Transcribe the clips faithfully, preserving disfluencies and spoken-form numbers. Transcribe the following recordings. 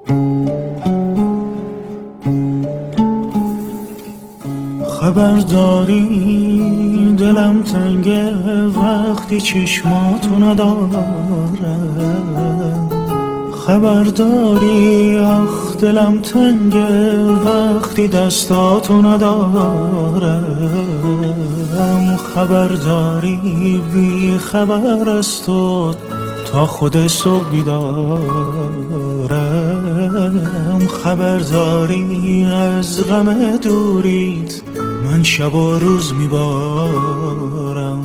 خبر داری دلم تنگه وقتی چشماتو ندارم، خبر داری آخ دلم تنگه وقتی دستاتو ندارم، خبر داری بی خبر از تو تا خود صبح بیدارم، خبر داری از غم دوریت من شب و روز میبارم.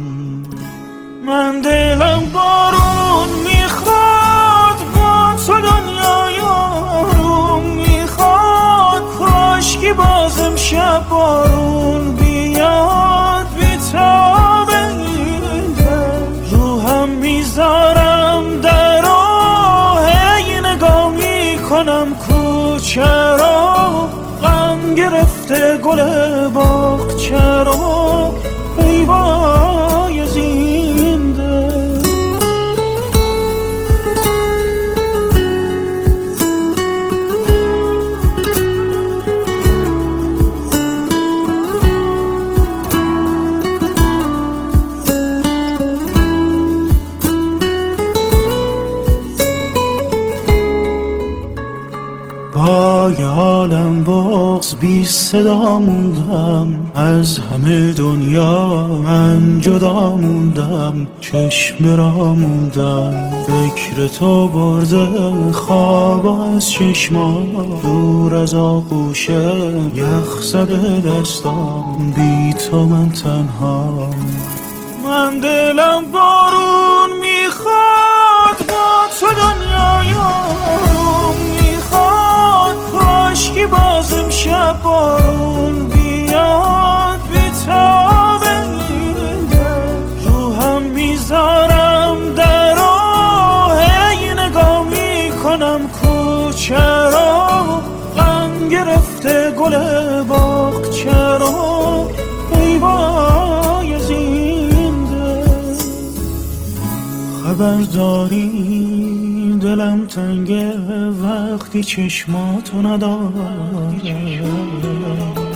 من دلم بارون میخواد با تو دنیای آروم میخواد، کاشکی بازم شب بارون بیاد بیتابه این دل، روحم میذارم در راه این نگاه میکنم کوچه را، غم گرفته گل باغچه را ای وای از این دل. با یادم بغض بی صدا موندم، از همه دنیا من جدا موندم، چشم را موندم فکر تو برده خواب از چشمام، دور از آغوشم یخ زده دستام، بی تو من تنها. من دلم بارون میخواد با تو دنیای آروم میخواد، کاشکی بازم شب بارون بیاد بیتابه این دل، روحم میذارم در راه این نگاه میکنم کوچه را، غم گرفته گل باغچه را ای وای از این دل. خبر داری دلم تنگه وقتی چشماتو ندارم،